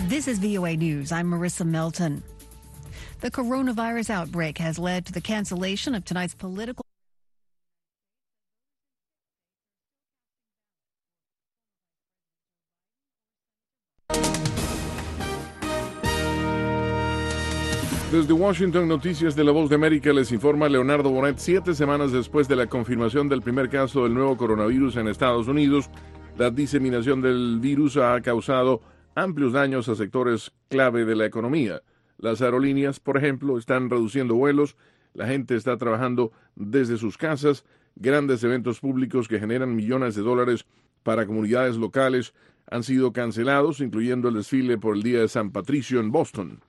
This is VOA News. I'm Marissa Melton. The coronavirus outbreak has led to the cancellation of tonight's political. Desde Washington, Noticias de la Voz de América, les informa Leonardo Bonet. 7 semanas después de la confirmación del primer caso del nuevo coronavirus en Estados Unidos, la diseminación del virus ha causado amplios daños a sectores clave de la economía. Las aerolíneas, por ejemplo, están reduciendo vuelos, la gente está trabajando desde sus casas, grandes eventos públicos que generan millones de dólares para comunidades locales han sido cancelados, incluyendo el desfile por el Día de San Patricio en Boston.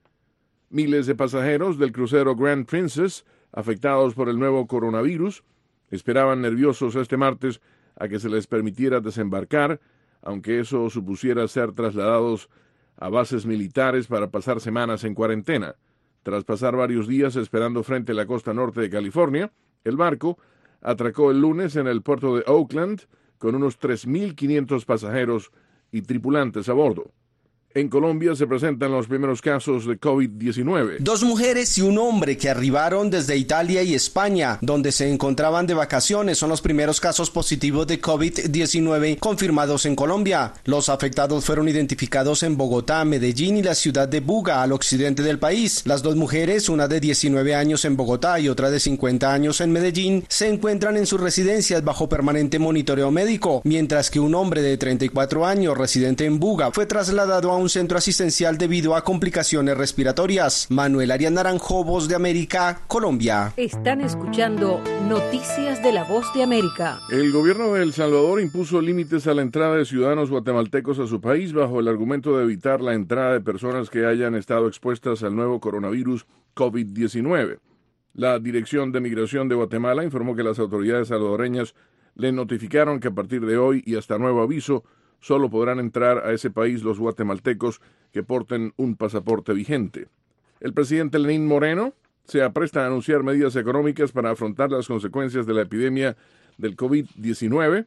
Miles de pasajeros del crucero Grand Princess, afectados por el nuevo coronavirus, esperaban nerviosos este martes a que se les permitiera desembarcar, aunque eso supusiera ser trasladados a bases militares para pasar semanas en cuarentena. Tras pasar varios días esperando frente a la costa norte de California, el barco atracó el lunes en el puerto de Oakland con unos 3.500 pasajeros y tripulantes a bordo. En Colombia se presentan los primeros casos de COVID-19. 2 mujeres y un hombre que arribaron desde Italia y España, donde se encontraban de vacaciones, son los primeros casos positivos de COVID-19 confirmados en Colombia. Los afectados fueron identificados en Bogotá, Medellín y la ciudad de Buga, al occidente del país. Las 2 mujeres, una de 19 años en Bogotá y otra de 50 años en Medellín, se encuentran en sus residencias bajo permanente monitoreo médico, mientras que un hombre de 34 años, residente en Buga, fue trasladado a un centro asistencial debido a complicaciones respiratorias. Manuel Arias Naranjo, Voz de América, Colombia. Están escuchando Noticias de la Voz de América. El gobierno de El Salvador impuso límites a la entrada de ciudadanos guatemaltecos a su país bajo el argumento de evitar la entrada de personas que hayan estado expuestas al nuevo coronavirus COVID-19. La Dirección de Migración de Guatemala informó que las autoridades salvadoreñas le notificaron que a partir de hoy y hasta nuevo aviso solo podrán entrar a ese país los guatemaltecos que porten un pasaporte vigente. El presidente Lenín Moreno se apresta a anunciar medidas económicas para afrontar las consecuencias de la epidemia del COVID-19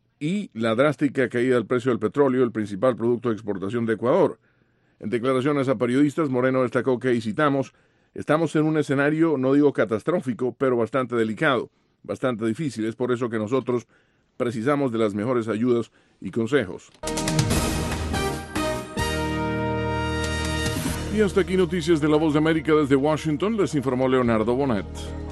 y la drástica caída del precio del petróleo, el principal producto de exportación de Ecuador. En declaraciones a periodistas, Moreno destacó que, y citamos, estamos en un escenario, no digo catastrófico, pero bastante delicado, bastante difícil. Es por eso que nosotros precisamos de las mejores ayudas y consejos. Y hasta aquí Noticias de la Voz de América desde Washington, les informó Leonardo Bonet.